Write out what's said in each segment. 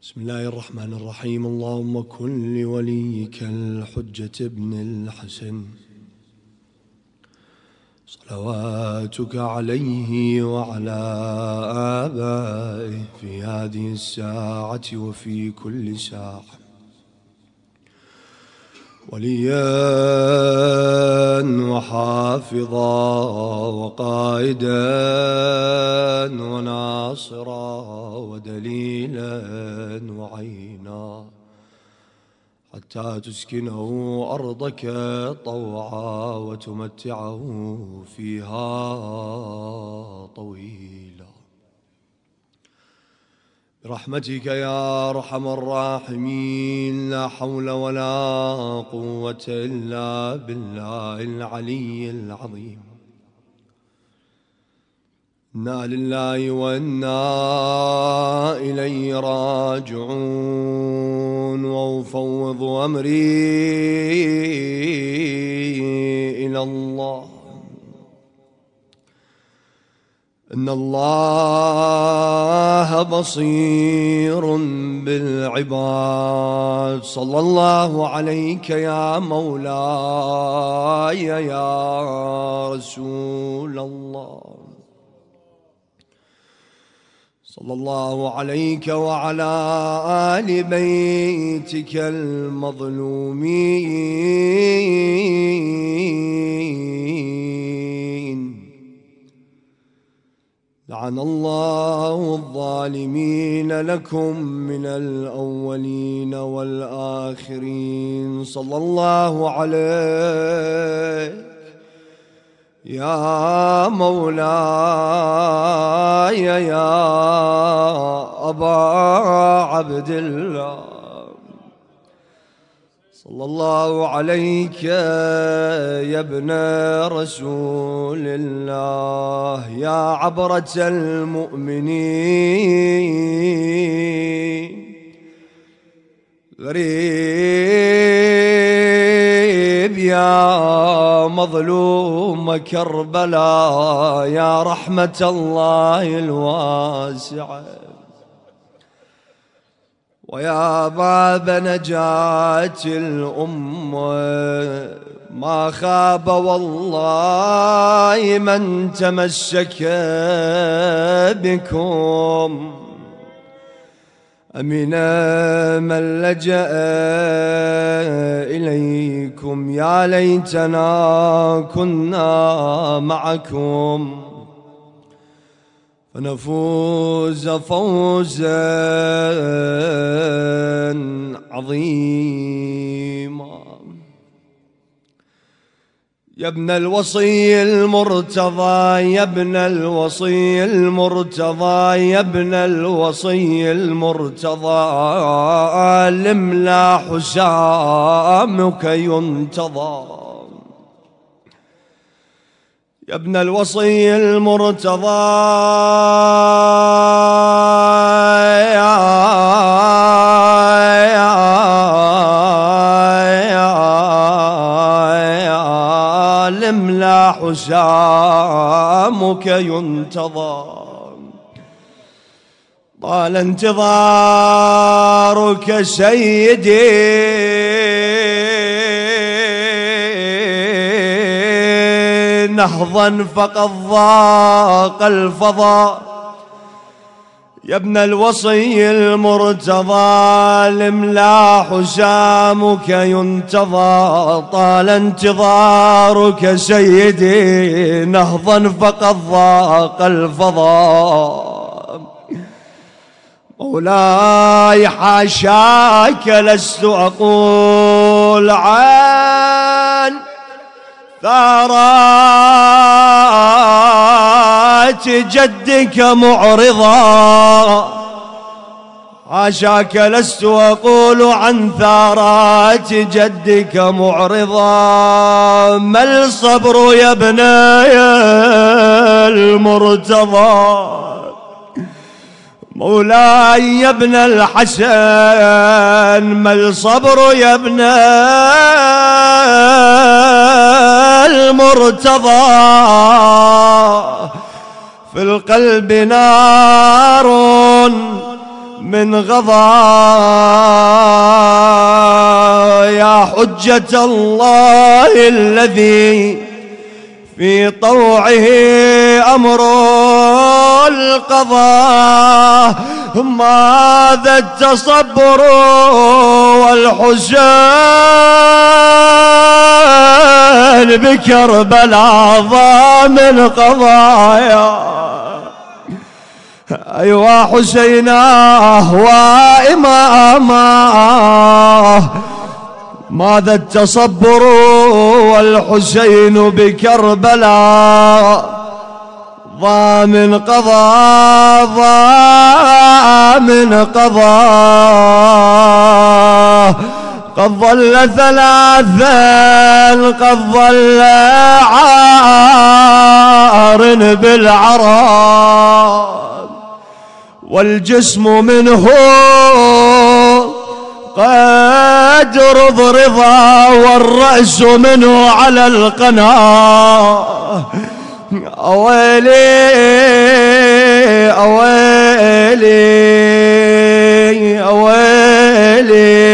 بسم الله الرحمن الرحيم. اللهم كن لوليك الحجة ابن الحسن صلواتك عليه وعلى آبائه في هذه الساعة وفي كل ساعة، وليا وحافظا وقائدا وناصرا ودليلا وعينا، حتى تسكنه أرضك طوعا وتمتعه فيها طويلا، برحمتك يا أرحم الراحمين. لا حول ولا قوة إلا بالله العلي العظيم. إنا لله وإنا إليه راجعون، وأفوض أمري إلى الله، إن الله بصير بالعباد. صلى الله عليك يا مولاي يا رسول الله، صلى الله عليك وعلى آل بيتك المظلومين. لعن الله الظالمين لكم من الأولين والآخرين. صلى الله عليك يا مولاي يا أبا عبد الله، صلى الله عليك يا ابن رسول الله، يا عبرة المؤمنين. غريب يا مظلوم كربلاء، يا رحمة الله الواسعة، ويا باب نجاة الأمة. ما خاب والله من تمسك بكم، أمن من لجأ إليكم. يا ليتنا كنا معكم فنفوز فوزا عظيما. يا ابن الوصي المرتضى، يا ابن الوصي المرتضى، يا ابن الوصي المرتضى، لملا حسامك ينتظى. يا ابن الوصي المرتضى، لملا حسامك ينتظى. طال انتظارك سيدي، نهضا فقد ضاق الفضاء. يا ابن الوصي المرتضى، لملا حسامك ينتظى. طال انتظارك سيدي، نهضا فقد ضاق الفضاء. مولاي حاشاك لست أقول عن ثارات جدك معرضا، حاشاك لست أقول عن ثارات جدك معرضا. ما الصبر يا ابني المرتضى، مولاي يا ابن الحسن، ما الصبر يا ابن المرتضى. في القلب نار من غضا يا حجة الله الذي في طوعه أمر القضاء. ماذا التصبر والحزن بكربلاء ضامن قضايا. أيوا حسيناه وإماماه ماذا التصبر والحسين بكربلاء ضامن قضاء ضامن قضاء. قد ظل ثلاثا قد ظل عار بالعرى والجسم منه قد رضا والرأس منه على القناة. أويلي أويلي أويلي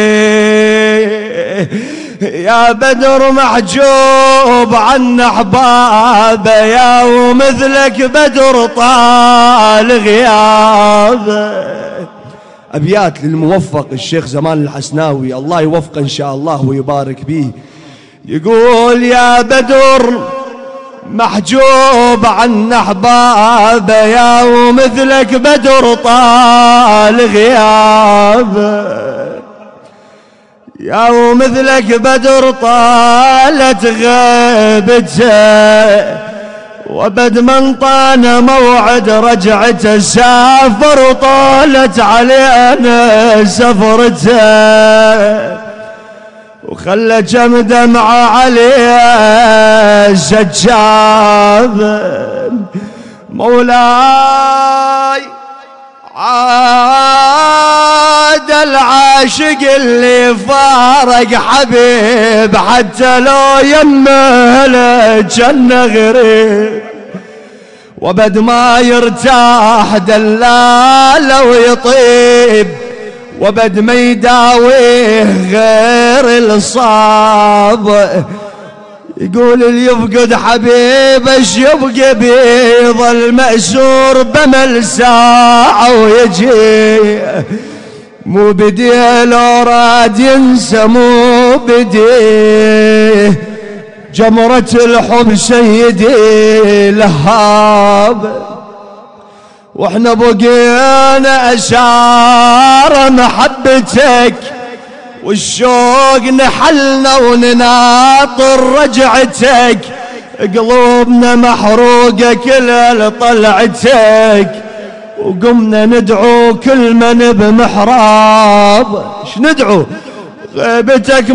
يا بدر محجوب عن أحبابه يا ومثلك بدر طال غيابه. أبيات للموفق الشيخ زمان الحسناوي الله يوفقه إن شاء الله ويبارك به. يقول يا بدر محجوب عن أحبابه يا ومثلك بدر طال غيابه يا ومثلك بدر طالت غيبته وبد من طان موعد رجعته سافر وطالت علينا سفرته وخلى كم دمعة عليه سجاب. مولاي عاد العاشق اللي فارق حبيب حتى لو يمه لجنة غريب وبد ما يرتاح دلاله ويطيب وبد ما يداويه غير الصاب. يقول اللي يفقد حبيب ايش يبقى بيظل مأسور بمل ساعة ويجي مو بديه لو راد ينسى مو بديه جمرة الحب سيدي لهاب. واحنا بقينا أشار محبتك والشوق نحلنا ونناطر رجعتك قلوبنا محروقة كل طلعتك وقمنا ندعو كل من بمحراب. ايش ندعو؟ غيبتك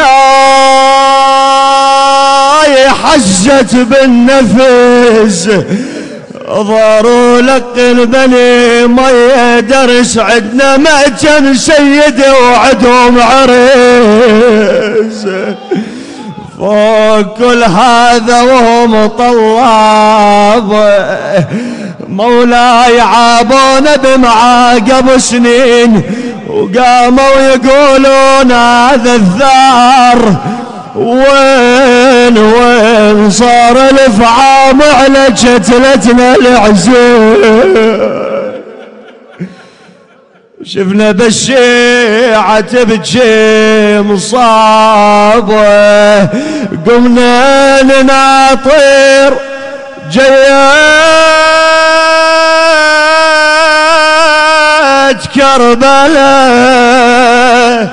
مولاي حزت بالنفس ضاروا لك البني مية درس عدنا مأتم سيدي وعدهم عريس فوق كل هذا وهم طلاب. مولاي عابونا بمعاقب سنين وقاموا يقولون هذا الثار وين صار الافعام على جتلتنا العزيز. شفنا بالشيعة تبكي مصابة قمنا نناطر جيات كربلاء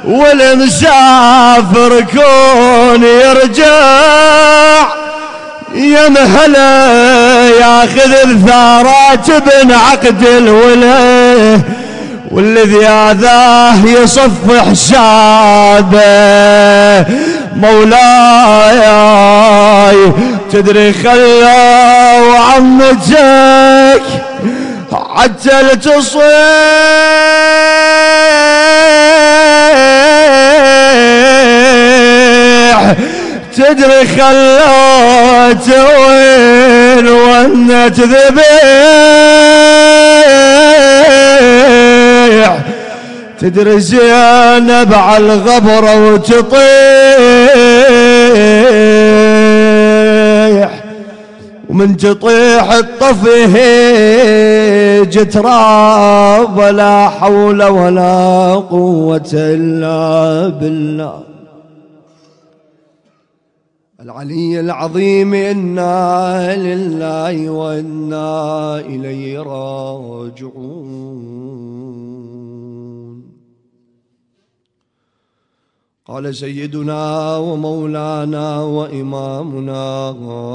والمسافر كون يرجع يمهله ياخذ الثارات بنعقد الولايه والذي هذاه يصف حسابه. مولاي تدري خلوا عمتك حتى لتصيح تدري خلوت وين ونت ذبيح تدري زينب على الغبرة وتطيح، ومن تطيح الطفي جتراب، ولا حول ولا قوة إلا بالله العلي العظيم. إنا لله وإنا إليه راجعون. قال سيدنا ومولانا وإمامنا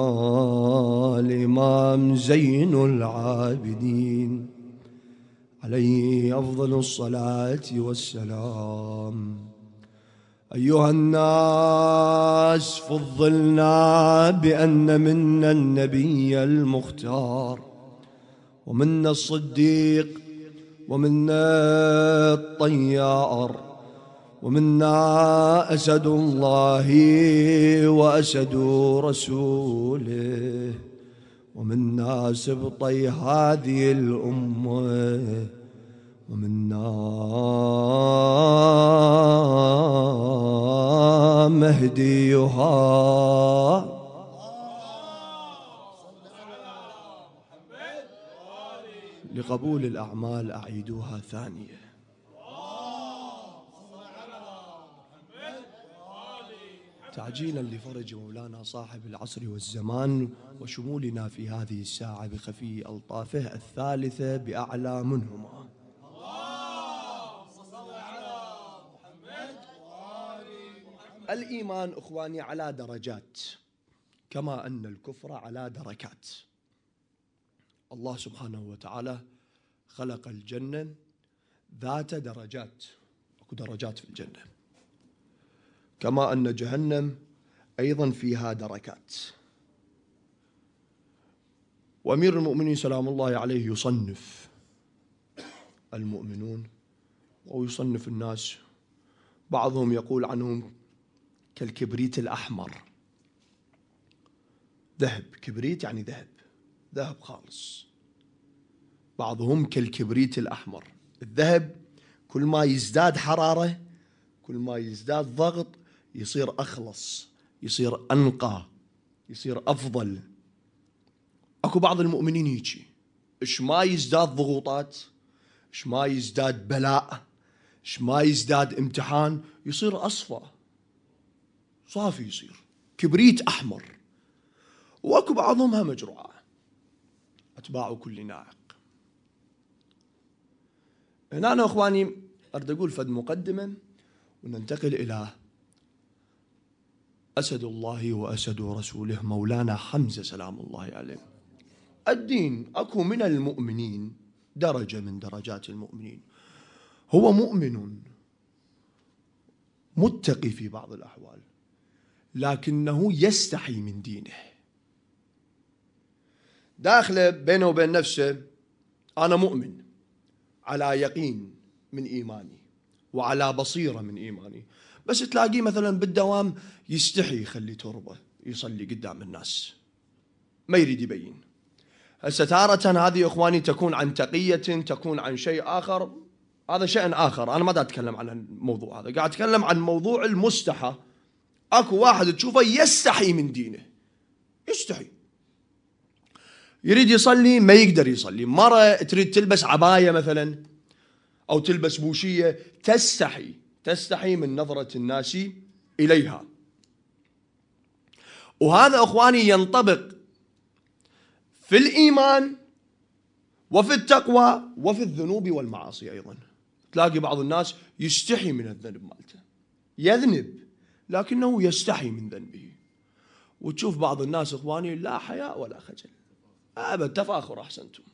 الإمام زين العابدين عليه أفضل الصلاة والسلام: أيها الناس، فضلنا بأن منا النبي المختار، ومنا الصديق، ومنا الطيار، ومنا أسد الله وأسد رسوله، ومنا سبطي هذه الأمة، ومنا مهديها. لقبول الأعمال أعيدوها ثانية. تعجيلا لفرج مولانا صاحب العصر والزمان، وشمولنا في هذه الساعة بخفي ألطافه الثالثة بأعلى منهما. الإيمان أخواني على درجات، كما أن الكفر على دركات. الله سبحانه وتعالى خلق الجنة ذات درجات، أكو درجات في الجنة، كما أن جهنم أيضا فيها دركات. وأمير المؤمنين سلام الله عليه يصنف المؤمنون ويصنف الناس، بعضهم يقول عنهم كالكبريت الأحمر، ذهب، كبريت يعني ذهب، ذهب خالص. بعضهم كالكبريت الأحمر، الذهب كل ما يزداد حرارة، كل ما يزداد ضغط، يصير أخلص، يصير أنقى، يصير أفضل. أكو بعض المؤمنين هيجي، إيش ما يزداد ضغوطات، إيش ما يزداد بلاء، إيش ما يزداد امتحان، يصير أصفى، صافي، يصير كبريت أحمر. وأكو بعضهم همج رعاة، أتباع كل ناعق. هنا أنا أخواني أريد أقول فد مقدمة وننتقل إلى أسد الله وأسد رسوله مولانا حمزة سلام الله عليه. الدين أكو من المؤمنين درجة من درجات المؤمنين، هو مؤمن متقي في بعض الأحوال، لكنه يستحي من دينه، داخله بينه وبين نفسه أنا مؤمن على يقين من إيماني وعلى بصيرة من إيماني، بس تلاقيه مثلا بالدوام يستحي يخلي تربة يصلي قدام الناس، ما يريد يبين. هسه تارة هذه يا إخواني تكون عن تقية، تكون عن شيء آخر، هذا شيء آخر، أنا ما دا أتكلم عن الموضوع هذا، قاعد أتكلم عن موضوع المستحى. أكو واحد تشوفه يستحي من دينه، يستحي، يريد يصلي ما يقدر يصلي. مرة تريد تلبس عباية مثلا أو تلبس بوشية، تستحي من نظرة الناس إليها. وهذا أخواني ينطبق في الإيمان وفي التقوى وفي الذنوب والمعاصي أيضا. تلاقي بعض الناس يستحي من الذنب مالته، يذنب لكنه يستحي من ذنبه. وتشوف بعض الناس إخواني لا حياء ولا خجل، أبد، تفاخر. أحسنتم،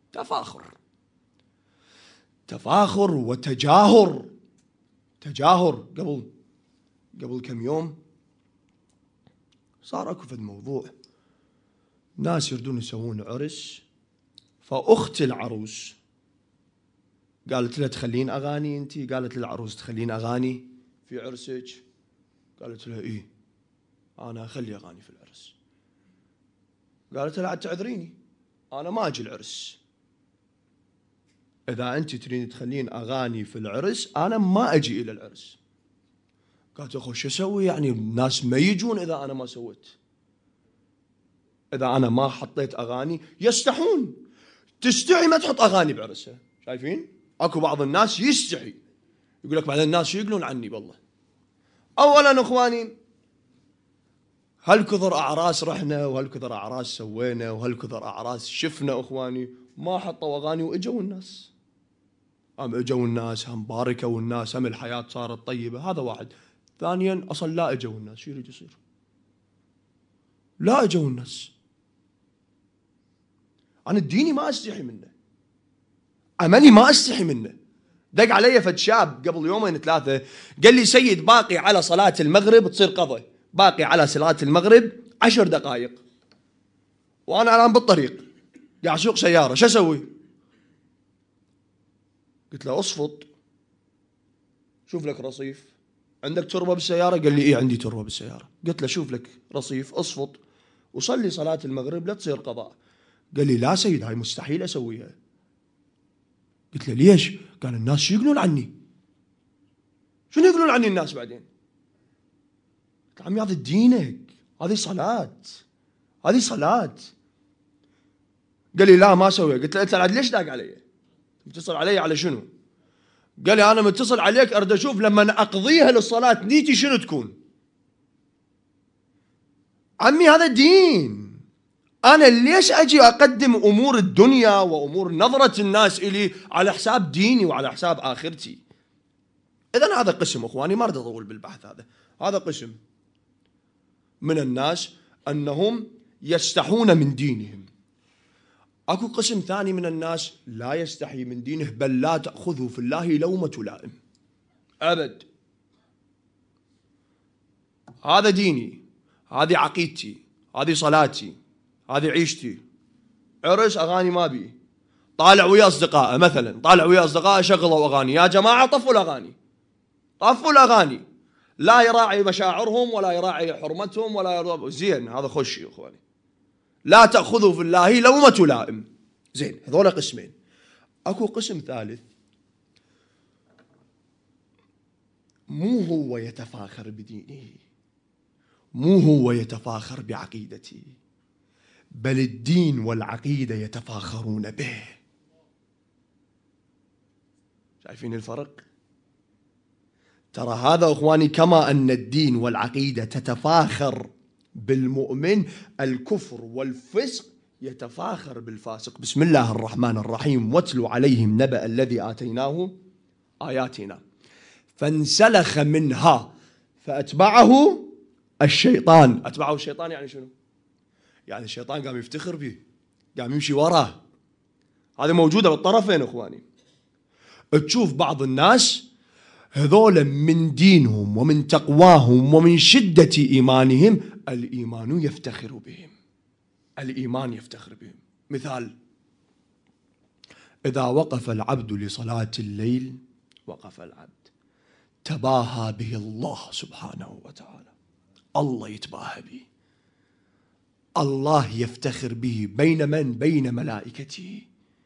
تفاخر وتجاهر. قبل كم يوم صار اكو فد موضوع، ناس يردون يسوون عرس، فأخت العروس قالت له تخلين أغاني أنتي؟ قالت للعروس تخلين أغاني في عرسك؟ قالت له إيه أنا أخلي أغاني في العرس. قالت له لا تعذريني، أنا ما أجي العرس. إذا أنت تريد تخلين أغاني في العرس أنا ما أجي إلى العرس. قالت أخو شو أسوي يعني الناس ما يجون إذا أنا ما سويت، إذا أنا ما حطيت أغاني يستحون. تستحي ما تحط أغاني بعرسها. شايفين أكو بعض الناس يستحي يقول لك بعدين الناس يقولون عني. والله أولا أخواني هالكثر أعراس رحنا وهالكثر أعراس سوينا وهالكثر أعراس شفنا أخواني ما حطوا أغاني وإجوا الناس. هم إجوا الناس، هم باركوا الناس، هم الحياة صارت طيبة. هذا واحد. ثانيا أصلا لا إجوا الناس، شو يريد يصير؟ لا إجوا الناس. أنا الديني ما أستحي منه، عملي ما أستحي منه. دق علي فد شاب قبل يومين ثلاثة قال لي سيد باقي على صلاة المغرب تصير قضاء، باقي على صلاة المغرب 10 دقائق وأنا الآن بالطريق قاعد أسوق سيارة، شو أسوي؟ قلت له أصفط، شوف لك رصيف. عندك تربة بالسيارة؟ قال لي إيه عندي تربة بالسيارة. قلت له شوف لك رصيف أصفط وصلي صلاة المغرب لا تصير قضاء. قال لي لا سيد هاي مستحيل أسويها. قلت له ليش؟ قال الناس شو يقولون عني؟ شنو يقولون عني الناس بعدين؟ قلت عمي هذا دينك، هذه صلاة، هذه صلاة. قال لي لا ما أسويها. قلت له أنت عاد ليش داق علي؟ متصل علي على شنو؟ قال لي أنا متصل عليك أريد أشوف لما أقضيها للصلاة نيتي شنو تكون. عمي هذا دين. أنا ليش أجي أقدم أمور الدنيا وأمور نظرة الناس إلي على حساب ديني وعلى حساب آخرتي؟ إذن هذا قسم أخواني، ما أريد أطول بالبحث. هذا قسم من الناس أنهم يستحون من دينهم. أكو قسم ثاني من الناس لا يستحي من دينه، بل لا تأخذه في الله لومة لائم أبد. هذا ديني، هذه عقيدتي، هذه صلاتي، هذه عيشتي. عرس أغاني ما بي. طالع ويا أصدقائه مثلا، طالع ويا أصدقائه شغلوا أغاني. يا جماعة طفوا الأغاني، طفوا الأغاني. لا يراعي مشاعرهم ولا يراعي حرمتهم ولا يراعي. زين هذا خش يا إخواني. لا تأخذوا في الله لومة لائم. زين هذول قسمين. أكو قسم ثالث مو هو يتفاخر بدينه، مو هو يتفاخر بعقيدته، بل الدين والعقيدة يتفاخرون به. شايفين الفرق؟ ترى هذا أخواني كما أن الدين والعقيدة تتفاخر بالمؤمن، الكفر والفسق يتفاخر بالفاسق. بسم الله الرحمن الرحيم. واتل عليهم نبأ الذي آتيناه آياتنا فانسلخ منها فأتبعه الشيطان. أتبعه الشيطان يعني شنو؟ يعني الشيطان قام يفتخر به، قام يمشي وراه. هذه موجودة بالطرفين أخواني. تشوف بعض الناس هذول من دينهم ومن تقواهم ومن شدة إيمانهم الإيمان يفتخر بهم، الإيمان يفتخر بهم. مثال: إذا وقف العبد لصلاة الليل وقف العبد تباهى به الله سبحانه وتعالى. الله يتباهى به، الله يفتخر به. بين من؟ بين ملائكته.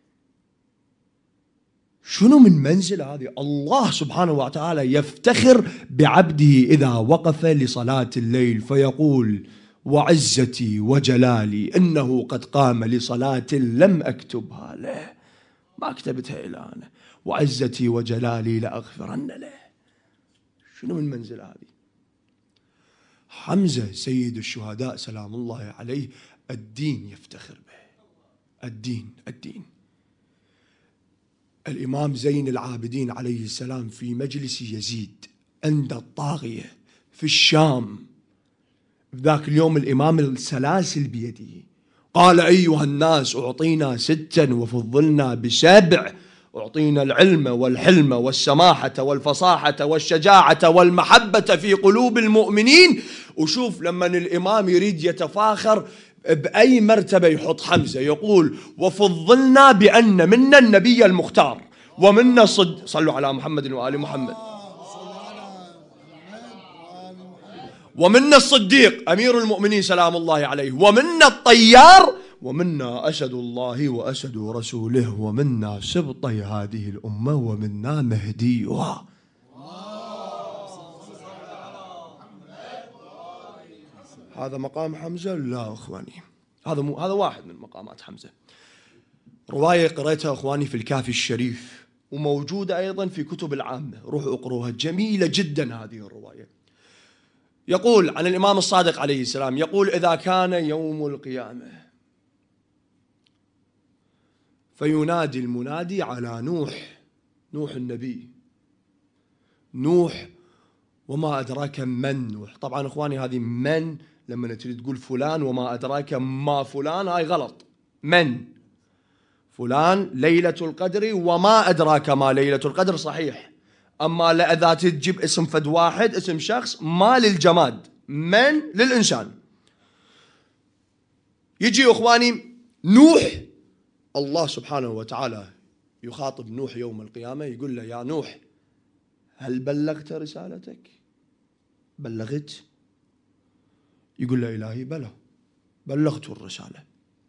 شنو من منزلة هذه؟ الله سبحانه وتعالى يفتخر بعبده إذا وقف لصلاة الليل فيقول: وعزتي وجلالي إنه قد قام لصلاة لم أكتبها له، ما كتبتها إلى أنا، وعزتي وجلالي لأغفرن له. شنو من منزلة هذه؟ حمزة سيد الشهداء سلام الله عليه الدين يفتخر به. الدين. الإمام زين العابدين عليه السلام في مجلس يزيد عند الطاغية في الشام، ذاك اليوم الإمام السلاسل بيده، قال: أيها الناس أعطينا 6 وفضلنا ب7، أعطينا العلم والحلم والسماحة والفصاحة والشجاعة والمحبة في قلوب المؤمنين. وشوف لما الإمام يريد يتفاخر بأي مرتبة يحط حمزة، يقول: وفضلنا بأن منا النبي المختار ومنا صلوا على محمد وآل محمد، ومنا الصديق أمير المؤمنين سلام الله عليه، ومنا الطيار ومنا أسد الله وأسد رسوله ومنا سبطي هذه الأمة ومنا مهديها. هذا مقام حمزة؟ لا أخواني، هذا واحد من مقامات حمزة. رواية قرأتها أخواني في الكافي الشريف، وموجودة أيضا في كتب العامة، روحوا اقروها، جميلة جدا هذه الرواية. يقول عن الإمام الصادق عليه السلام، يقول: إذا كان يوم القيامة فينادي المنادي على نوح النبي، نوح وما أدراك من نوح. طبعا أخواني هذه من لما تريد تقول فلان وما أدراك ما فلان هاي غلط. من فلان ليلة القدر وما أدراك ما ليلة القدر صحيح، أما إذا تجيب اسم فد واحد، اسم شخص، ما للجماد، من للإنسان. يجي أخواني نوح، الله سبحانه وتعالى يخاطب نوح يوم القيامة، يقول له: يا نوح هل بلغت رسالتك؟ بلغت؟ يقول له: إلهي بلى، بلغت الرسالة.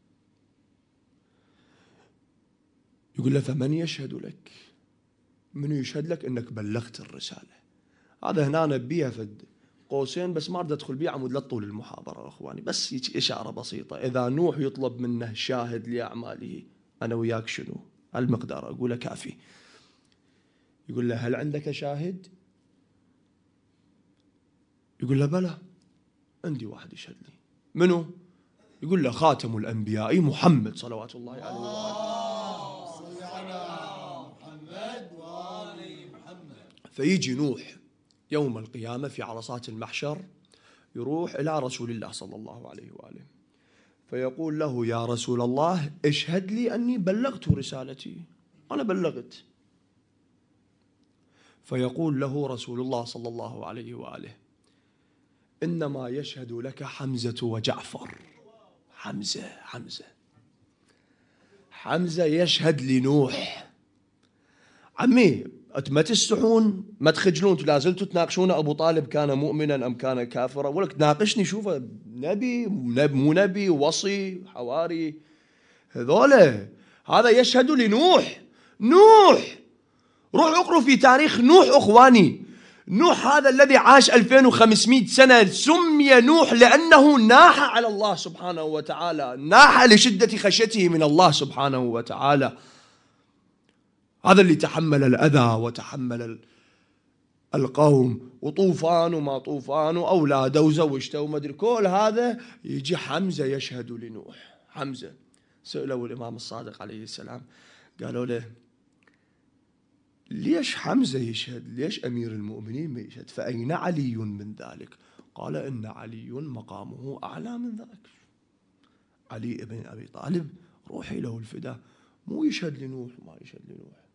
يقول له: فمن يشهد لك؟ من يشهد لك أنك بلغت الرسالة؟ هذا هنا نبيها في قوسين بس، ما أريد أدخل بيه عمود لطول المحاضرة أخواني، بس إشارة بسيطة. إذا نوح يطلب منه شاهد لأعماله، أنا وياك شنو المقدار أقوله كافي. يقول له: هل عندك شاهد؟ يقول له: بلى، عندي واحد يشهد لي. منو؟ يقول له: خاتم الأنبياء محمد صلوات الله عليه وآله. فيجي نوح يوم القيامة في عرصات المحشر، يروح إلى رسول الله صلى الله عليه وآله، فيقول له: يا رسول الله اشهد لي أني بلغت رسالتي، أنا بلغت. فيقول له رسول الله صلى الله عليه وآله: إنما يشهد لك حمزة وجعفر. حمزة يشهد لنوح. عمي ما تستحون، ما تخجلون، لا زلتوا تناقشون أبو طالب كان مؤمنا أم كان كافرا، ولك تناقشني شوفه نبي مو نبي، وصي، حواري، هذولا. هذا يشهد لنوح. نوح، روح اقروا في تاريخ نوح أخواني. نوح هذا الذي عاش 2500 سنة سمي نوح لأنه ناح على الله سبحانه وتعالى، ناح لشدة خشيته من الله سبحانه وتعالى. هذا اللي تحمل الأذى وتحمل القوم، وطوفان وما طوفان، وأولاده وزوجته وما أدري كل هذا. يجي حمزة يشهد لنوح. حمزة سألوا الإمام الصادق عليه السلام، قالوا له: ليش حمزة يشهد؟ ليش أمير المؤمنين ما يشهد؟ فأين علي من ذلك؟ قال: إن علي مقامه أعلى من ذلك. علي ابن أبي طالب روحي له الفداء، مو يشهد لنوح، ما يشهد لنوح.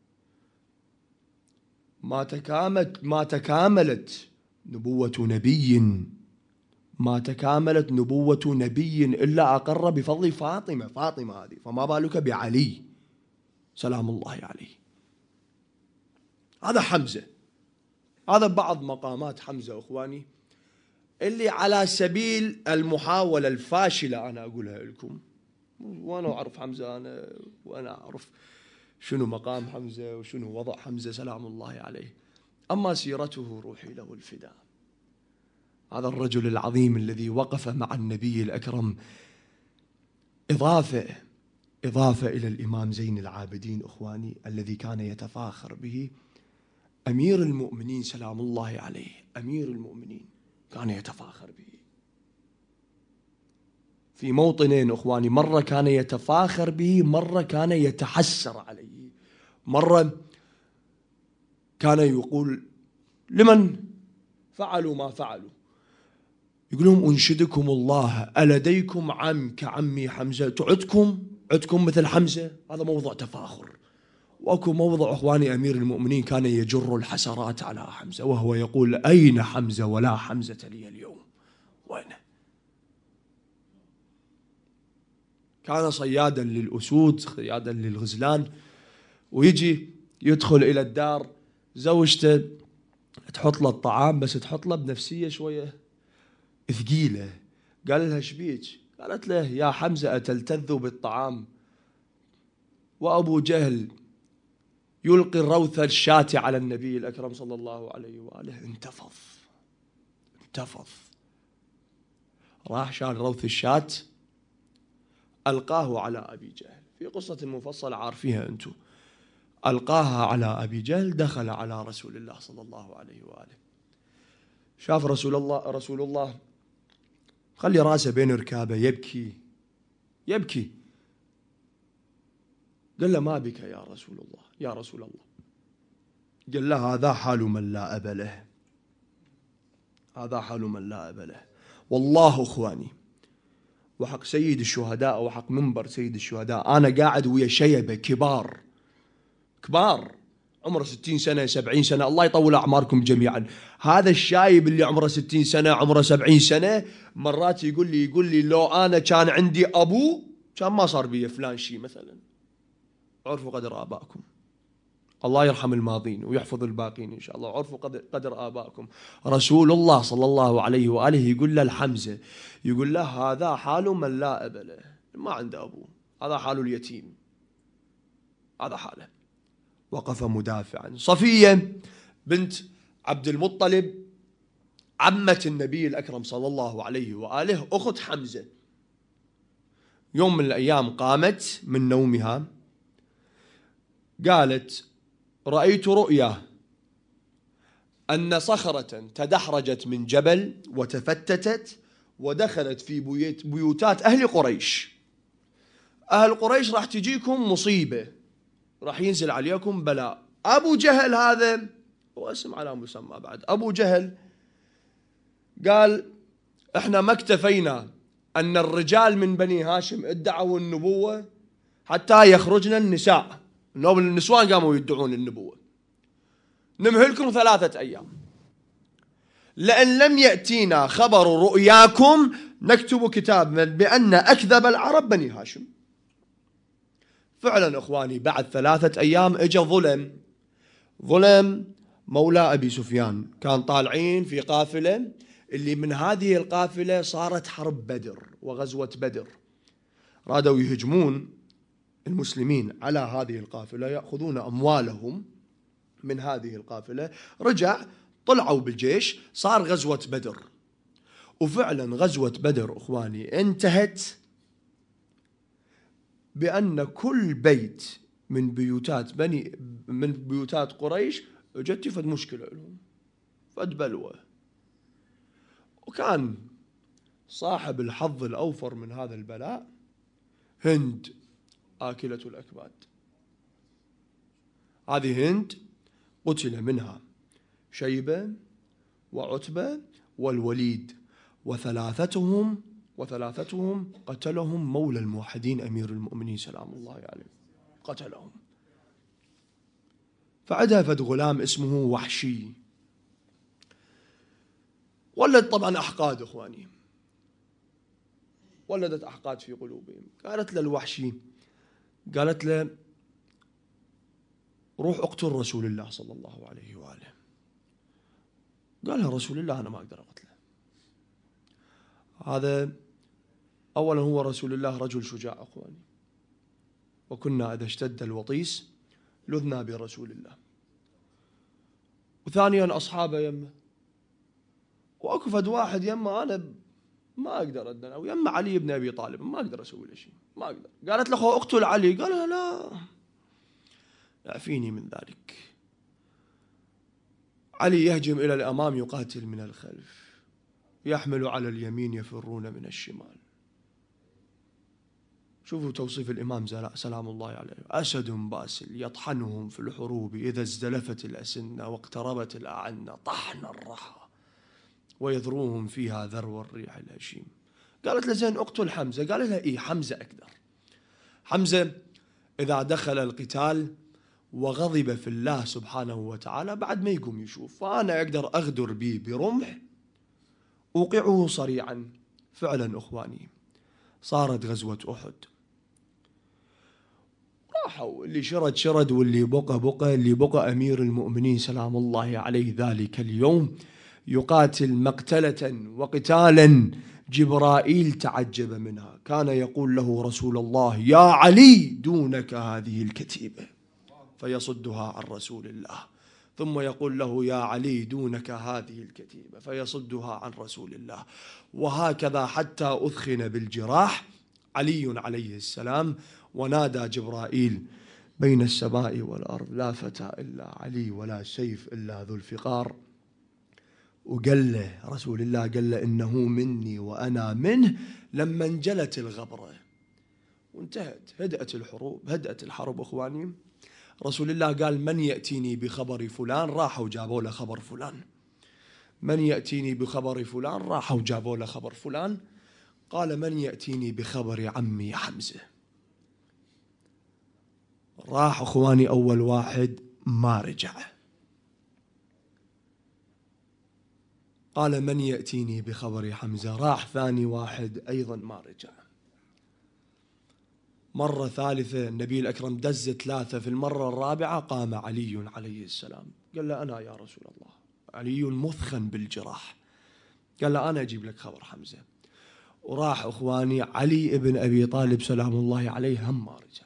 ما تكاملت نبوة نبي، ما تكاملت نبوة نبي إلا أقر بفضل فاطمة هذه، فما بالك بعلي سلام الله عليه. هذا حمزة. هذا بعض مقامات حمزة أخواني، اللي على سبيل المحاولة الفاشلة أنا أقولها لكم، وأنا أعرف حمزة، وأنا أعرف شنو مقام حمزة وشنو وضع حمزة سلام الله عليه. أما سيرته روحي له الفداء. هذا الرجل العظيم الذي وقف مع النبي الأكرم، إضافة إلى الإمام زين العابدين أخواني الذي كان يتفاخر به، أمير المؤمنين سلام الله عليه، أمير المؤمنين كان يتفاخر به في موطنين أخواني. مرة كان يتفاخر به، مرة كان يتحسر عليه، مرة كان يقول لمن فعلوا ما فعلوا، يقول لهم: أنشدكم الله ألديكم عم كعمي حمزة؟ عدكم مثل حمزة؟ هذا موضوع تفاخر. وأكو موضع أخواني أمير المؤمنين كان يجر الحسرات على حمزة، وهو يقول: أين حمزة ولا حمزة لي اليوم؟ وينه؟ كان صيادا للأسود، صيادا للغزلان، ويجي يدخل إلى الدار، زوجته تحط له الطعام بس تحط له بنفسية شوية ثقيلة. قال لها: شبيك؟ قالت له يا حمزة أتلتذ بالطعام وأبو جهل يلقي الروث الشاة على النبي الأكرم صلى الله عليه وآله. انتفض راح شال روث الشاة ألقاه على أبي جهل. في قصة مفصلة عارفيها أنتم. ألقاها على أبي جهل، دخل على رسول الله صلى الله عليه وآله. شاف رسول الله خلي راسه بين ركابه يبكي. قال له ما بك يا رسول الله. قال له هذا حال من لا أب له. والله أخواني وحق سيد الشهداء وحق منبر سيد الشهداء، أنا قاعد ويا شيبة كبار عمره 60 سنة 70 سنة، الله يطول أعماركم جميعا. هذا الشايب اللي عمره 60 سنة عمره 70 سنة مرات يقول لي لو أنا كان عندي أبو كان ما صار بي فلان شيء مثلا. عرفوا قدر آبائكم، الله يرحم الماضين ويحفظ الباقين إن شاء الله. عرفوا قدر آبائكم. رسول الله صلى الله عليه وآله يقول له الحمزة، يقول له هذا حال من لا أب له، ما عنده أبو، هذا حال اليتيم، هذا حاله. وقف مدافعا. صفية بنت عبد المطلب عمة النبي الأكرم صلى الله عليه وآله، أخت حمزة، يوم من الأيام قامت من نومها قالت رأيت رؤيا أن صخرة تدحرجت من جبل وتفتتت ودخلت في بيوتات أهل قريش. أهل قريش راح تجيكم مصيبة، راح ينزل عليكم بلاء. أبو جهل هذا هو اسم على مسمى بعد. أبو جهل قال احنا ما اكتفينا أن الرجال من بني هاشم ادعوا النبوة حتى يخرجنا النساء، النسوان قاموا يدعون النبوة، نمهلكم 3 أيام، لأن لم يأتينا خبر رؤياكم نكتب كتابا بأن أكذب العرب بني هاشم. فعلا أخواني بعد 3 أيام اجى ظلم مولى أبي سفيان، كان طالعين في قافلة، اللي من هذه القافلة صارت حرب بدر وغزوة بدر، رادوا يهجمون المسلمين على هذه القافلة يأخذون أموالهم من هذه القافلة. رجع طلعوا بالجيش، صار غزوة بدر. وفعلا غزوة بدر أخواني انتهت بأن كل بيت من بيوتات قريش جت فد مشكلة لهم، فد بلوى. وكان صاحب الحظ الأوفر من هذا البلاء هند آكلة الأكباد. هذه هند قتل منها شيبة وعتبة والوليد، وثلاثتهم قتلهم مولى الموحدين أمير المؤمنين سلام الله عليه، قتلهم. فعدها فد غلام اسمه وحشي، ولد طبعا أحقاد أخواني، ولدت أحقاد في قلوبهم. قالت له الوحشي، قالت له روح اقتل رسول الله صلى الله عليه وآله. قالها رسول الله أنا ما أقدر أقتله. هذا أولا هو رسول الله رجل شجاع أخواني، وكنا إذا اشتد الوطيس لذنا برسول الله. وثانيا أصحابه يمه، وأكفد واحد يمه أنا ما أقدر أدنا، أو يمه علي بن أبي طالب ما أقدر أسوي له شيء، ما أقدر. قالت له اقتل علي، قال لا اعفيني من ذلك. علي يهجم إلى الأمام يقاتل من الخلف، يحمل على اليمين يفرون من الشمال. شوفوا توصيف الإمام سلام الله عليه: أسد باسل يطحنهم في الحروب إذا ازدلفت الأسنة واقتربت الأعنة طحن الرحى ويذروهم فيها ذرو الريح الهشيم. قالت له زين اقتل حمزة. قال لها إيه حمزة أقدر. حمزة إذا دخل القتال وغضب في الله سبحانه وتعالى بعد ما يقوم يشوف، فأنا أقدر أغدر به برمح أوقعه صريعا. فعلا أخواني صارت غزوة أحد، راحوا اللي شرد واللي بقى اللي بقى أمير المؤمنين سلام الله عليه ذلك اليوم يقاتل مقتلة وقتالا جبرائيل تعجب منها، كان يقول له رسول الله: يا علي دونك هذه الكتيبة، فيصدها عن رسول الله، ثم يقول له: يا علي دونك هذه الكتيبة، فيصدها عن رسول الله، وهكذا حتى أثخن بالجراح علي عليه السلام. ونادى جبرائيل بين السماء والأرض: لا فتى إلا علي ولا سيف إلا ذو الفقار. وقال له رسول الله، قال له: إنه مني وأنا منه. لما انجلت الغبرة وانتهت، هدأت الحرب أخواني، رسول الله قال: من يأتيني بخبر فلان؟ راحوا جابوا له خبر فلان. من يأتيني بخبر فلان؟ راحوا جابوا له خبر فلان. قال: من يأتيني بخبر عمي حمزة؟ راح أخواني أول واحد ما رجع. قال: من يأتيني بخبر حمزة؟ راح ثاني واحد أيضا ما رجع. مرة ثالثة النبي الأكرم دز ثلاثة، في المرة الرابعة قام علي عليه السلام، قال له: أنا يا رسول الله. علي مثخن بالجراح، قال له: أنا أجيب لك خبر حمزة. وراح أخواني علي ابن أبي طالب سلام الله عليه، هم ما رجع.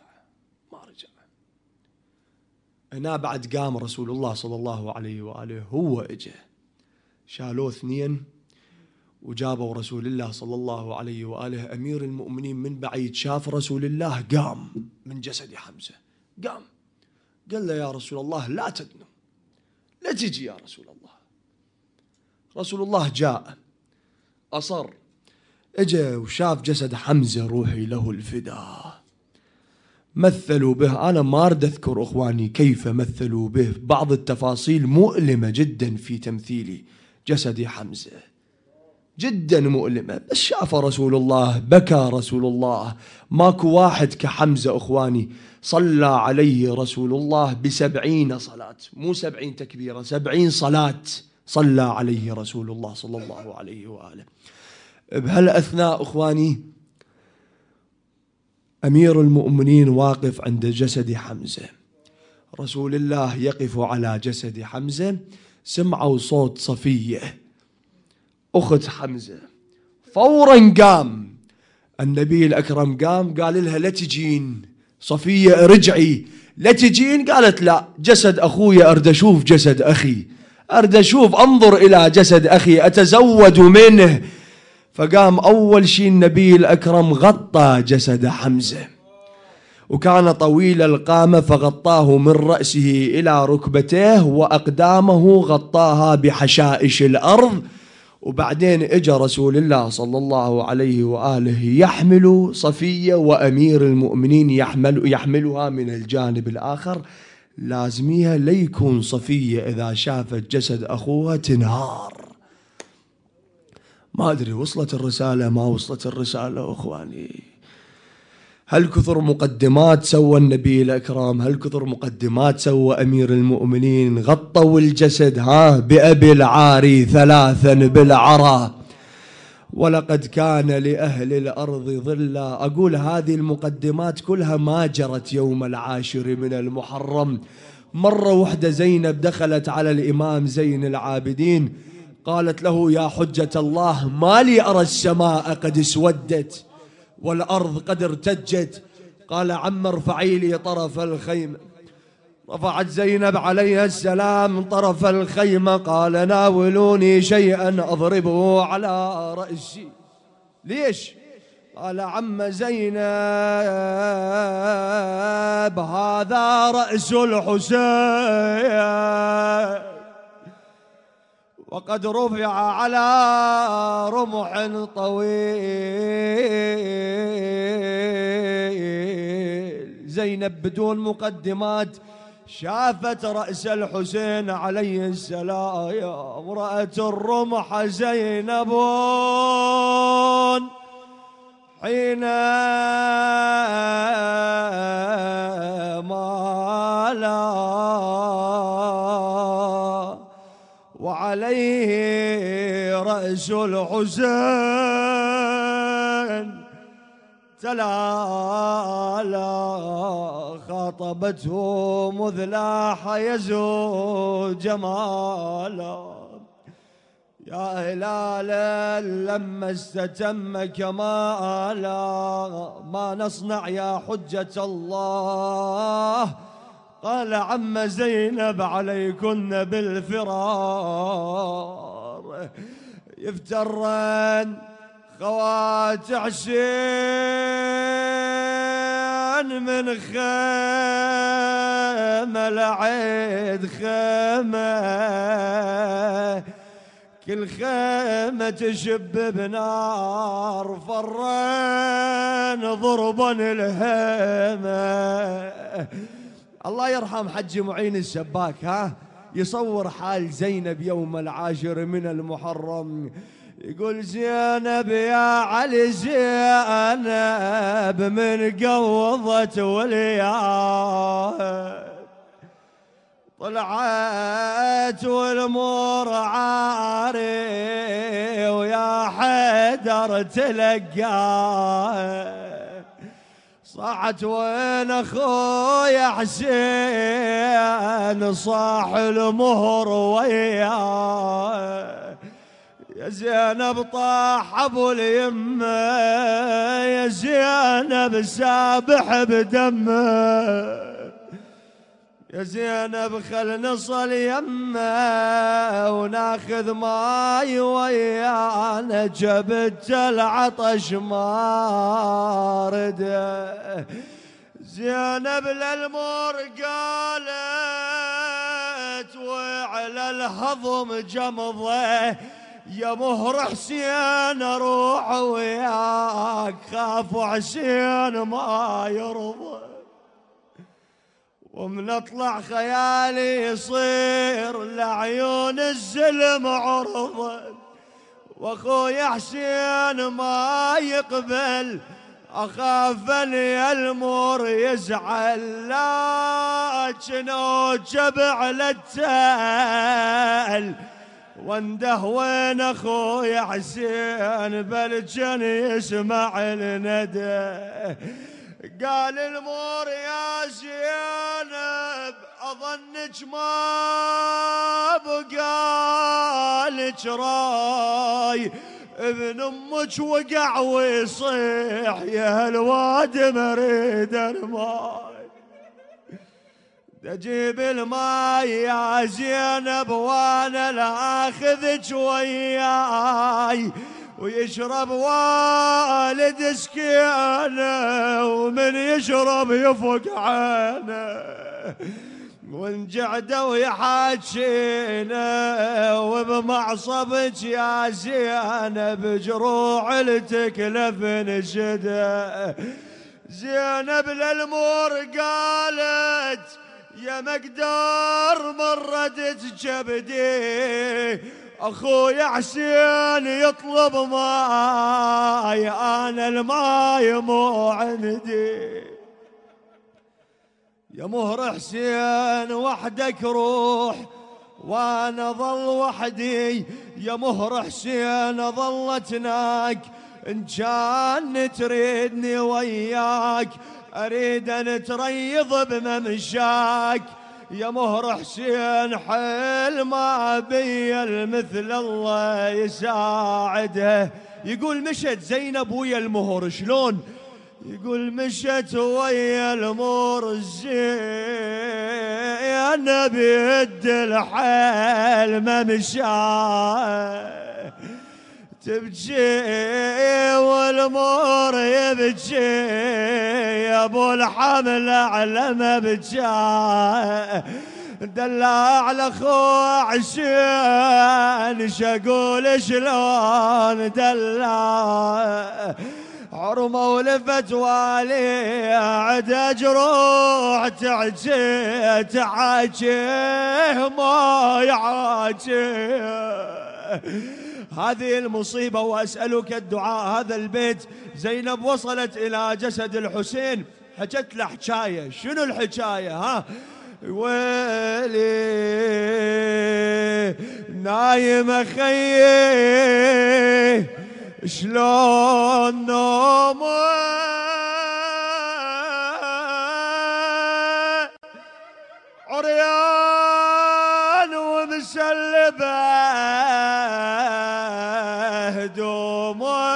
هنا بعد قام رسول الله صلى الله عليه وآله، هو اجى شالوه اثنين وجابوا رسول الله صلى الله عليه وآله. أمير المؤمنين من بعيد شاف رسول الله، قام من جسد حمزة، قام قال له: يا رسول الله لا تدنو، لا تجي يا رسول الله. رسول الله جاء، أصر، اجى وشاف جسد حمزة، روحي له الفداء. مثلوا به، أنا ما أريد أذكر أخواني كيف مثلوا به، بعض التفاصيل مؤلمة جدا في تمثيل جسد حمزة، جدا مؤلمة. بس شاف رسول الله، بكى رسول الله. ماكو واحد كحمزة أخواني، صلى عليه رسول الله ب70 صلاة، مو 70 تكبيرة، 70 صلاة صلى عليه رسول الله صلى الله عليه وآله. بهالأثناء أخواني أمير المؤمنين واقف عند جسد حمزة، رسول الله يقف على جسد حمزة. سمعوا صوت صفية أخت حمزة، فورا قام النبي الأكرم، قال لها: لا تجين صفية، ارجعي، لا تجين. قالت: لا، جسد أخوي أرد أشوف جسد أخي، أرد أشوف، أنظر إلى جسد أخي، أتزود منه. فقام أول شيء النبي الأكرم غطى جسد حمزة، وكان طويل القامة، فغطاه من رأسه إلى ركبتيه، وأقدامه غطاها بحشائش الأرض. وبعدين اجى رسول الله صلى الله عليه وآله يحمل صفية، وأمير المؤمنين يحملها من الجانب الآخر. لازميها ليكون صفية إذا شافت جسد أخوها تنهار. ما أدري وصلت الرسالة ما وصلت الرسالة أخواني. هل كثر مقدمات سوى النبي الأكرم، هل كثر مقدمات سوى أمير المؤمنين، غطوا الجسد بأبي العاري 3 بالعرى، ولقد كان لأهل الأرض ظلا. أقول هذه المقدمات كلها ما جرت يوم 10 من المحرم. مرة واحدة زينب دخلت على الإمام زين العابدين، قالت له: يا حجة الله، ما لي أرى السماء قد اسودت والأرض قد ارتجت. قال: عم ارفعي لي طرف الخيمة. رفعت زينب عليها السلام طرف الخيمة، قال: ناولوني شيئا أضربه على رأسي. ليش؟ قال: عم زينب، هذا رأس الحسين، وقد رفع على رمح طويل. زينب بدون مقدمات شافت رأس الحسين عليه السلام. يا امرأة الرمح زينب حين مالا وعليه رأس الحسين تلالا، خاطبته مذ لاح يزو جمالا. يا هلالا لما استتم كمالا ما نصنع يا حجة الله؟ قال عم زينب عليكن بالفرار، يفترن خوات حسين من خيمة لعيد خيمة، كل خيمة تشب بنار فرين ضربا الهيمة. الله يرحم حجي معين السباك يصور حال زينب يوم العاشر من المحرم، يقول زينب يا علي زينب من قوضت ولياها، طلعت والامور عاري ويا حيدر تلقاه، صاحت وين اخويا حسين صاح المهر وياه، يا زينب طاح ابو اليمه، يا زينب سابح بدمه، يا زينب خل نصل يمه وناخذ ماي ويانا، جبت العطش ما رده. زينب للمور قالت وعلى الهضم جمضه، يا مهر حسين اروح وياك، خاف حسين ما يرضى، ومن اطلع خيالي يصير لعيون الزلم عرضه، واخويا حسين ما يقبل، اخاف لي المور يزعل، لكن اوجب على التال وانده وين اخويا حسين، بلجن يسمع الندى. قال المور يا زينب اظنك ما بقالك راي، ابن امك وقع ويصيح يا هالواد مريد الماي، اجيب الماي يا زينب وانا لاخذك وياي، ويشرب والد سكينه ومن يشرب يفق عينه، ونجعده ويحاجينا وبمعصبك يا زينب جروح التكلف نشده. زينب للمور قالت يا مقدار مردت جبدي، اخويا حسين يطلب ماي انا الماي مو عندي، يا مهر حسين وحدك روح وانا ظل وحدي، يا مهر حسين ظلت هناك، ان كان تريدني وياك اريد ان تريض بممشاك، يا مهر حسين حيل ما بي المثل الله يساعده. يقول مشت زينب ويا المهر شلون؟ يقول مشت ويا المور زينب بيد الحيل ممشاه، تبكي والمور يبكي يا ابو الحمل على مبكاه، دلع على اخوه عشان شقول شلون دلع، حرمه ولفت والي عدا جروح تعجيه تعاجيه ما يعاجيه. هذه المصيبة وأسألك الدعاء. هذا البيت زينب وصلت إلى جسد الحسين، حكت له حكاية. شنو الحكاية؟ ويلي نايم خيي شلون نومه عريان ومسلبه دموع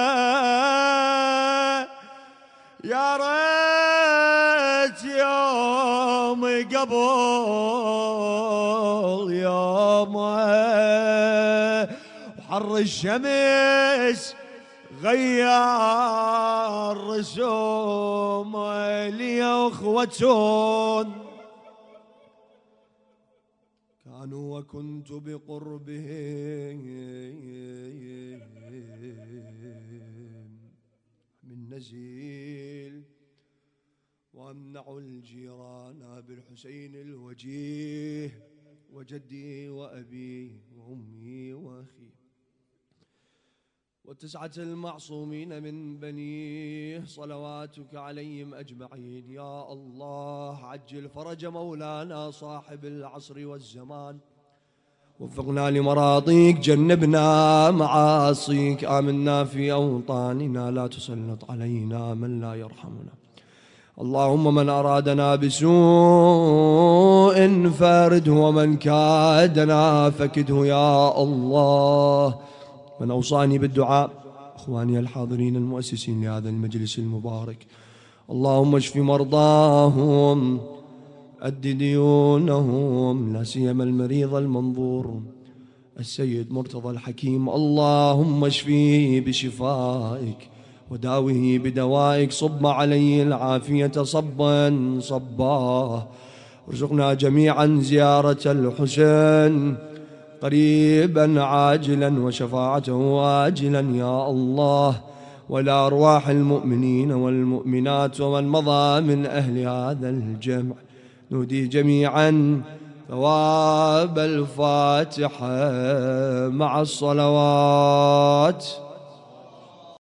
يا ريت يوم قبل يوم وحر الشمس غير رسوم لي اخوة كانوا وكنت بقربهم من نزيل وامنع الجيران بالحسين الوجيه وجدي وابي وامي واخي وتسعة المعصومين من بنيه صلواتك عليهم أجمعين. يا الله عجل فرج مولانا صاحب العصر والزمان، وفقنا لمراضيك، جنبنا معاصيك، آمنا في أوطاننا، لا تسلط علينا من لا يرحمنا. اللهم من أرادنا بسوء فارده، ومن كادنا فكده يا الله. من أوصاني بالدعاء أخواني الحاضرين المؤسسين لهذا المجلس المبارك، اللهم اشف مرضاهم، أد ديونهم، لا سيما المريض المنظور السيد مرتضى الحكيم، اللهم اشفيه بشفائك وداوه بدوائك، صب عليه العافية صبا صبا. ارزقنا جميعا زيارة الحسين قريبا عاجلا وشفاعته آجلا يا الله، ولأرواح المؤمنين والمؤمنات ومن مضى من أهل هذا الجمع. نودي جميعا ثواب الفاتحة مع الصلوات.